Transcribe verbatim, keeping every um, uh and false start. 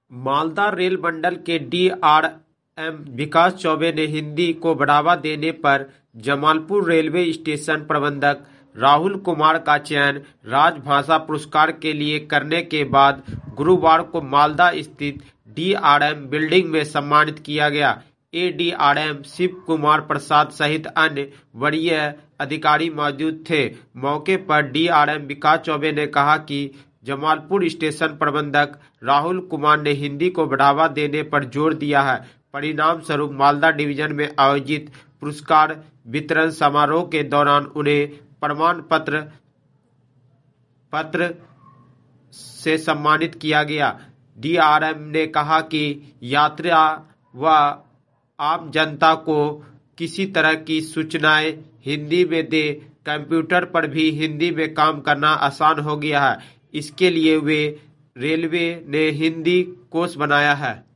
Malda rail मंडल के DRM विकास चौबे ने हिंदी को बढ़ावा देने पर जमालपुर रेलवे स्टेशन प्रबंधक राहुल कुमार का चयन राजभाषा पुरस्कार के लिए करने के बाद गुरुवार को मालदा स्थित डीआरएम बिल्डिंग में सम्मानित किया गया। एडीआरएम शिव कुमार प्रसाद सहित अन्य वरीय अधिकारी मौजूद थे। मौके पर डीआरएम विकास चौबे ने कहा कि जमालपुर स्टेशन प्रबंधक राहुल कुमार ने हिंदी को बढ़ावा देने पर जोर दिया है। परिणाम स्वरूप मालदा डिवीजन में आयोजित पुरस्कार वितरण समारोह के दौरान उन्हें प्रमाण पत्र पत्र से सम्मानित किया गया। डीआरएम ने कहा कि यात्रा व आम जनता को किसी तरह की सूचनाएं हिंदी में दे, कंप्यूटर पर भी हिंदी में काम करना आसान हो गया है। इसके लिए वे रेलवे ने हिंदी कोश बनाया है।